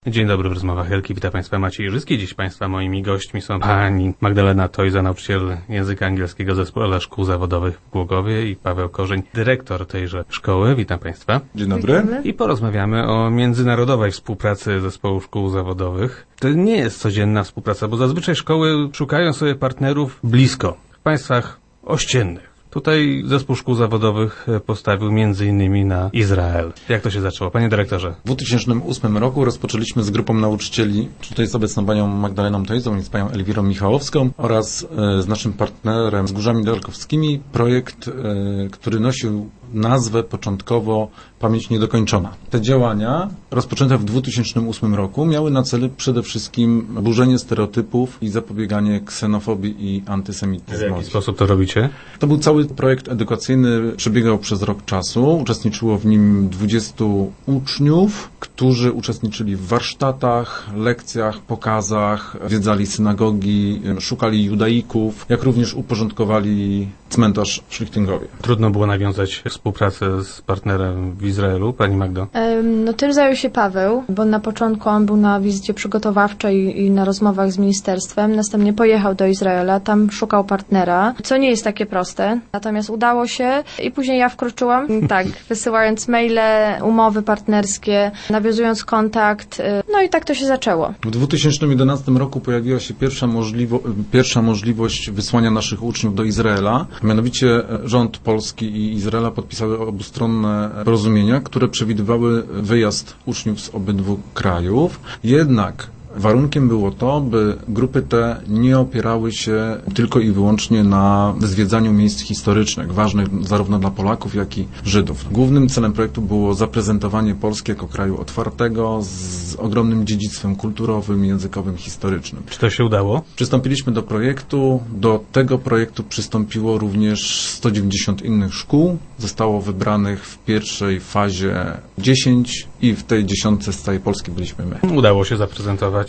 Dzień dobry, w rozmowach Helki. Witam Państwa, Maciej Jerzycki. Dziś Państwa moimi gośćmi są pani Magdalena Tojza, nauczyciel języka angielskiego Zespołu Szkół Zawodowych w Głogowie, i Paweł Korzeń, dyrektor tejże szkoły. Witam Państwa. Dzień dobry. I porozmawiamy o międzynarodowej współpracy Zespołu Szkół Zawodowych. To nie jest codzienna współpraca, bo zazwyczaj szkoły szukają sobie partnerów blisko, w państwach ościennych. Tutaj Zespół Szkół Zawodowych postawił m.in. na Izrael. Jak to się zaczęło? Panie dyrektorze. W 2008 roku rozpoczęliśmy z grupą nauczycieli, tutaj z obecną panią Magdaleną Tojzą i z panią Elwirą Michałowską oraz z naszym partnerem, z Górzami Dalkowskimi, projekt, który nosił nazwę początkowo Pamięć Niedokończona. Te działania, rozpoczęte w 2008 roku, miały na celu przede wszystkim burzenie stereotypów i zapobieganie ksenofobii i antysemityzmowi. W jaki sposób to robicie? To był cały projekt edukacyjny, przebiegał przez rok czasu. Uczestniczyło w nim 20 uczniów, którzy uczestniczyli w warsztatach, lekcjach, pokazach, zwiedzali synagogi, szukali judaików, jak również uporządkowali cmentarz w Szlichtingowie. Trudno było nawiązać współpracę z partnerem w Izraelu, pani Magdo? Tym zajął się Paweł, bo na początku on był na wizycie przygotowawczej i na rozmowach z ministerstwem. Następnie pojechał do Izraela, tam szukał partnera, co nie jest takie proste. Natomiast udało się i później ja wkroczyłam, tak, wysyłając maile, umowy partnerskie, nawiązując kontakt. No i tak to się zaczęło. W 2011 roku pojawiła się pierwsza możliwość wysłania naszych uczniów do Izraela. Mianowicie rząd Polski i Izraela podpisały obustronne porozumienia, które przewidywały wyjazd uczniów z obydwu krajów. Jednak warunkiem było to, by grupy te nie opierały się tylko i wyłącznie na zwiedzaniu miejsc historycznych, ważnych zarówno dla Polaków, jak i Żydów. Głównym celem projektu było zaprezentowanie Polski jako kraju otwartego, z ogromnym dziedzictwem kulturowym, językowym, historycznym. Czy to się udało? Przystąpiliśmy do projektu. Do tego projektu przystąpiło również 190 innych szkół. Zostało wybranych w pierwszej fazie 10 i w tej 10 z całej Polski byliśmy my. Udało się zaprezentować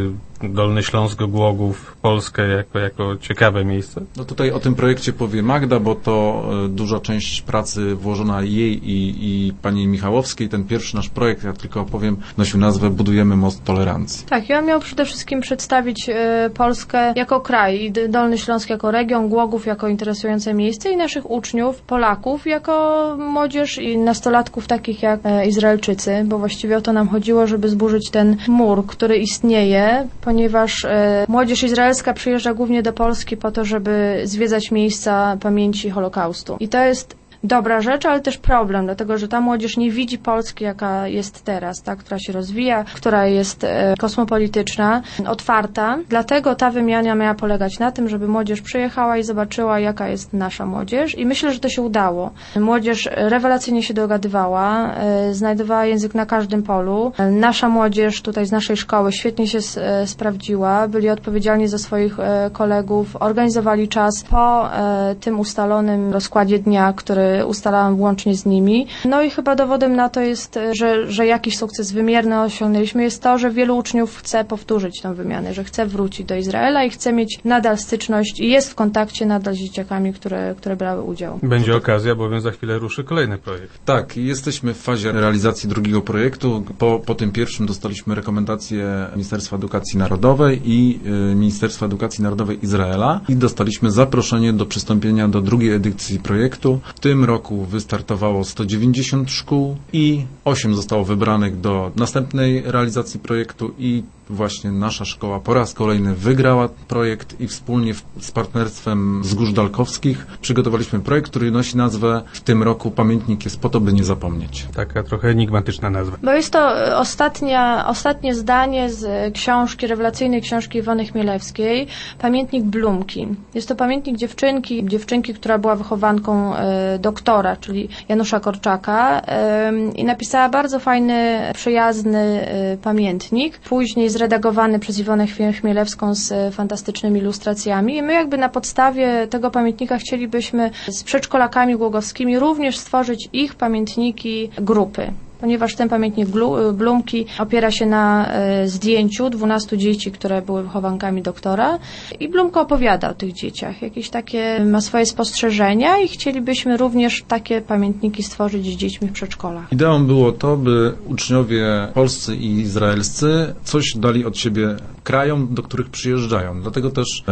Dolny Śląsk, Głogów, Polskę jako ciekawe miejsce? No tutaj o tym projekcie powie Magda, bo to duża część pracy włożona jej i pani Michałowskiej. Ten pierwszy nasz projekt, ja tylko opowiem, nosił nazwę Budujemy most tolerancji. Tak, i on miał przede wszystkim przedstawić Polskę jako kraj, i Dolny Śląsk jako region, Głogów jako interesujące miejsce i naszych uczniów, Polaków, jako młodzież i nastolatków takich jak Izraelczycy, bo właściwie o to nam chodziło, żeby zburzyć ten mur, który istnieje, ponieważ młodzież izraelska przyjeżdża głównie do Polski po to, żeby zwiedzać miejsca pamięci Holokaustu. I to jest dobra rzecz, ale też problem, dlatego że ta młodzież nie widzi Polski, jaka jest teraz, ta, która się rozwija, która jest kosmopolityczna, otwarta. Dlatego ta wymiana miała polegać na tym, żeby młodzież przyjechała i zobaczyła, jaka jest nasza młodzież, i myślę, że to się udało. Młodzież rewelacyjnie się dogadywała, znajdowała język na każdym polu. Nasza młodzież tutaj z naszej szkoły świetnie się sprawdziła, byli odpowiedzialni za swoich kolegów, organizowali czas po tym ustalonym rozkładzie dnia, który ustalałam łącznie z nimi. No i chyba dowodem na to jest, że jakiś sukces wymierny osiągnęliśmy, jest to, że wielu uczniów chce powtórzyć tę wymianę, że chce wrócić do Izraela i chce mieć nadal styczność i jest w kontakcie nadal z dzieciakami, które brały udział. Będzie okazja, bowiem za chwilę ruszy kolejny projekt. Tak, jesteśmy w fazie realizacji drugiego projektu. Po tym pierwszym dostaliśmy rekomendacje Ministerstwa Edukacji Narodowej i Ministerstwa Edukacji Narodowej Izraela i dostaliśmy zaproszenie do przystąpienia do drugiej edycji projektu. W tym roku wystartowało 190 szkół i 8 zostało wybranych do następnej realizacji projektu i właśnie nasza szkoła po raz kolejny wygrała projekt i wspólnie z partnerstwem z Gór Dalkowskich przygotowaliśmy projekt, który nosi nazwę w tym roku Pamiętnik jest po to, by nie zapomnieć. Taka trochę enigmatyczna nazwa. Bo jest to ostatnie zdanie z książki, rewelacyjnej książki Iwony Chmielewskiej, Pamiętnik Blumki. Jest to pamiętnik dziewczynki, która była wychowanką doktora, czyli Janusza Korczaka, i napisała bardzo fajny, przyjazny pamiętnik. Później zredagowany przez Iwonę Chmielewską z fantastycznymi ilustracjami. I my jakby na podstawie tego pamiętnika chcielibyśmy z przedszkolakami głogowskimi również stworzyć ich pamiętniki grupy. ponieważ ten pamiętnik Blumki opiera się na zdjęciu 12 dzieci, które były wychowankami doktora i Blumka opowiada o tych dzieciach. Jakieś takie ma swoje spostrzeżenia i chcielibyśmy również takie pamiętniki stworzyć z dziećmi w przedszkolach. Ideą było to, by uczniowie polscy i izraelscy coś dali od siebie krajom, do których przyjeżdżają. Dlatego też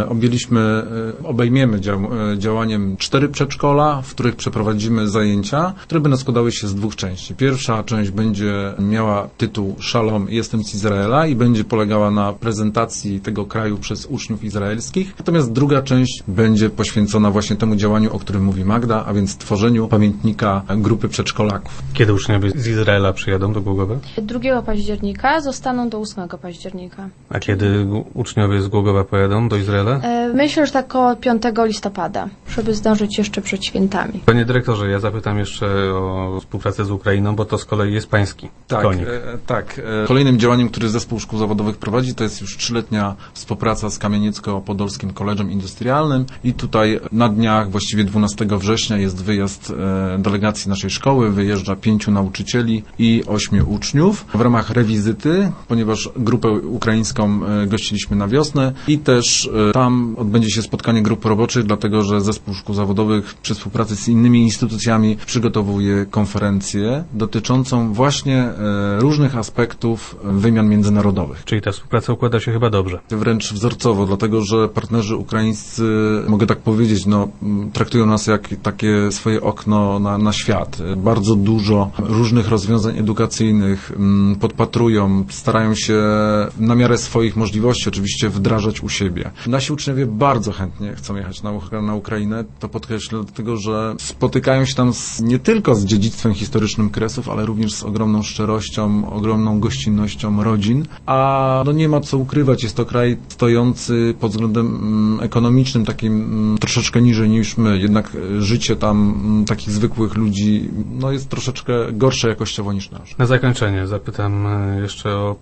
obejmiemy działaniem 4 przedszkola, w których przeprowadzimy zajęcia, które będą składały się z 2 części. Pierwsza część będzie miała tytuł Szalom, jestem z Izraela i będzie polegała na prezentacji tego kraju przez uczniów izraelskich. Natomiast druga część będzie poświęcona właśnie temu działaniu, o którym mówi Magda, a więc tworzeniu pamiętnika grupy przedszkolaków. Kiedy uczniowie z Izraela przyjadą do Głogowa? 2 października, zostaną do 8 października. A kiedy uczniowie z Głogowa pojadą do Izraela? Myślę, że tak około 5 listopada, żeby zdążyć jeszcze przed świętami. Panie dyrektorze, ja zapytam jeszcze o współpracę z Ukrainą, bo to z kolei jest pański konik. Tak. Kolejnym działaniem, który Zespół Szkół Zawodowych prowadzi, to jest już 3-letnia współpraca z Kamieniecko-Podolskim Kolegium Industrialnym i tutaj na dniach, właściwie 12 września jest wyjazd delegacji naszej szkoły, wyjeżdża 5 nauczycieli i 8 uczniów w ramach rewizyty, ponieważ grupę ukraińską gościliśmy na wiosnę i też tam odbędzie się spotkanie grup roboczych, dlatego że Zespół Szkół Zawodowych przy współpracy z innymi instytucjami przygotowuje konferencję dotyczącą właśnie różnych aspektów wymian międzynarodowych. Czyli ta współpraca układa się chyba dobrze. Wręcz wzorcowo, dlatego że partnerzy ukraińscy, mogę tak powiedzieć, traktują nas jak takie swoje okno na świat. Bardzo dużo różnych rozwiązań edukacyjnych podpatrują, starają się na miarę swoich możliwości oczywiście wdrażać u siebie. Nasi uczniowie bardzo chętnie chcą jechać na Ukrainę, to podkreślę, dlatego że spotykają się tam nie tylko z dziedzictwem historycznym Kresów, ale również z ogromną szczerością, ogromną gościnnością rodzin, a nie ma co ukrywać, jest to kraj stojący pod względem ekonomicznym takim troszeczkę niżej niż my, jednak życie tam takich zwykłych ludzi jest troszeczkę gorsze jakościowo niż nasze. Na zakończenie zapytam jeszcze o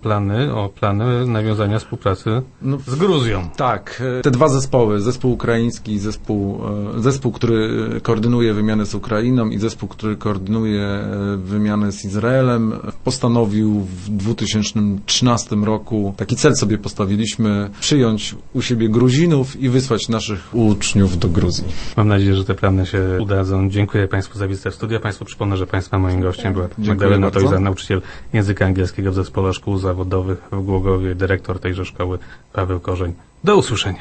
plany nawiązania współpracy z Gruzją. Tak, te 2 zespoły, zespół ukraiński i zespół, który koordynuje wymianę z Ukrainą i zespół, który koordynuje wymianę z Izraelem, postanowił w 2013 roku, taki cel sobie postawiliśmy, przyjąć u siebie Gruzinów i wysłać naszych uczniów do Gruzji. Mam nadzieję, że te plany się udadzą. Dziękuję Państwu za wizytę w studiu. Państwu przypomnę, że Państwa moim gościem była Magdalena Tojza, nauczyciel języka angielskiego w Zespole Szkół Zawodowych w Głogowie, dyrektor tejże szkoły Paweł Korzeń. Do usłyszenia.